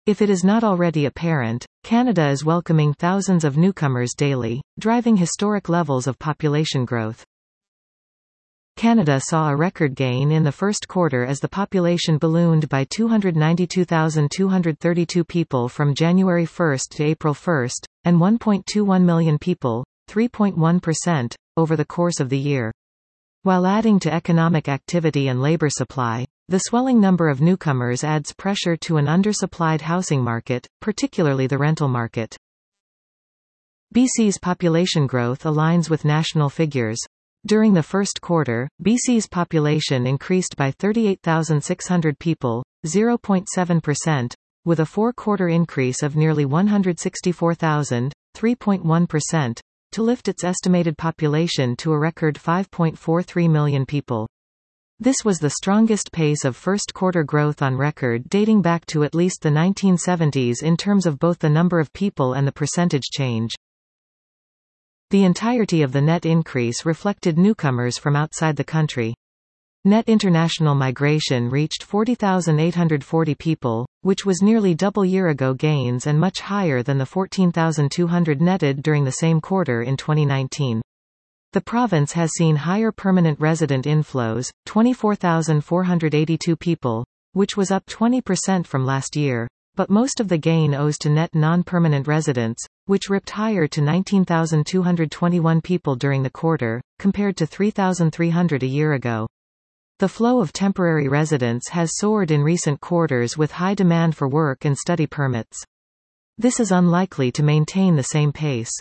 If it is not already apparent, Canada is welcoming thousands of newcomers daily, driving historic levels of population growth. Canada saw a record gain in the first quarter as the population ballooned by 292,232 people from January 1 to April 1, and 1.21 million people, 3.1%, over the course of the year. While adding to economic activity and labor supply, the swelling number of newcomers adds pressure to an undersupplied housing market, particularly the rental market. BC's population growth aligns with national figures. During the first quarter, BC's population increased by 38,600 people, 0.7%, with a four-quarter increase of nearly 164,000, 3.1%, to lift its estimated population to a record 5.43 million people. This was the strongest pace of first-quarter growth on record dating back to at least the 1970s in terms of both the number of people and the percentage change. The entirety of the net increase reflected newcomers from outside the country. Net international migration reached 40,840 people, which was nearly double year-ago gains and much higher than the 14,200 netted during the same quarter in 2019. The province has seen higher permanent resident inflows, 24,482 people, which was up 20% from last year, but most of the gain owes to net non-permanent residents, which ripped higher to 19,221 people during the quarter, compared to 3,300 a year ago. The flow of temporary residents has soared in recent quarters with high demand for work and study permits. This is unlikely to maintain the same pace.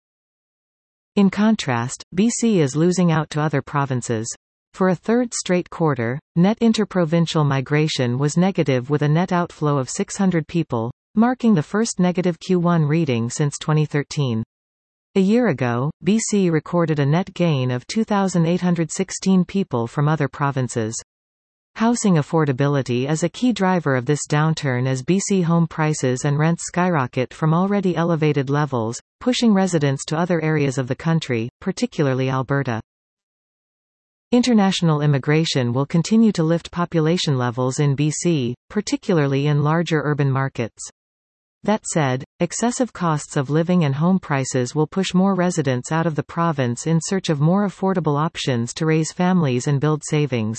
In contrast, BC is losing out to other provinces. For a third straight quarter, net interprovincial migration was negative with a net outflow of 600 people, marking the first negative Q1 reading since 2013. A year ago, BC recorded a net gain of 2,816 people from other provinces. Housing affordability is a key driver of this downturn as BC home prices and rents skyrocket from already elevated levels, pushing residents to other areas of the country, particularly Alberta. International immigration will continue to lift population levels in BC, particularly in larger urban markets. That said, excessive costs of living and home prices will push more residents out of the province in search of more affordable options to raise families and build savings.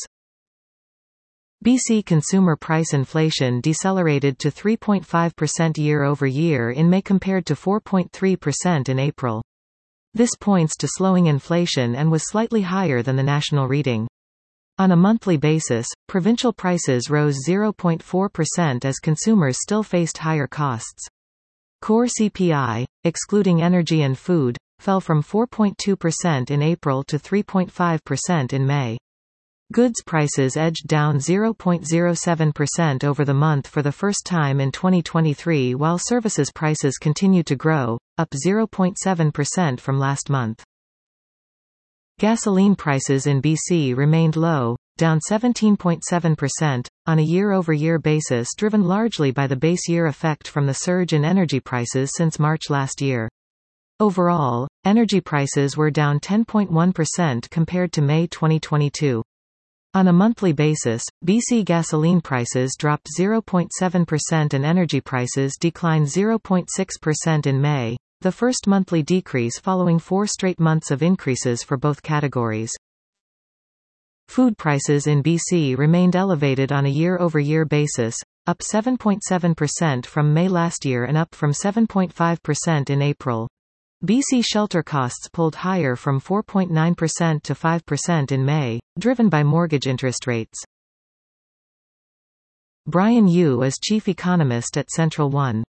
BC consumer price inflation decelerated to 3.5% year-over-year in May compared to 4.3% in April. This points to slowing inflation and was slightly higher than the national reading. On a monthly basis, provincial prices rose 0.4% as consumers still faced higher costs. Core CPI, excluding energy and food, fell from 4.2% in April to 3.5% in May. Goods prices edged down 0.07% over the month for the first time in 2023 while services prices continued to grow, up 0.7% from last month. Gasoline prices in BC remained low, down 17.7%, on a year-over-year basis driven largely by the base year effect from the surge in energy prices since March last year. Overall, energy prices were down 10.1% compared to May 2022. On a monthly basis, BC gasoline prices dropped 0.7% and energy prices declined 0.6% in May, the first monthly decrease following 4 straight months of increases for both categories. Food prices in BC remained elevated on a year-over-year basis, up 7.7% from May last year and up from 7.5% in April. BC shelter costs pulled higher from 4.9% to 5% in May, driven by mortgage interest rates. Brian Yu is chief economist at Central One.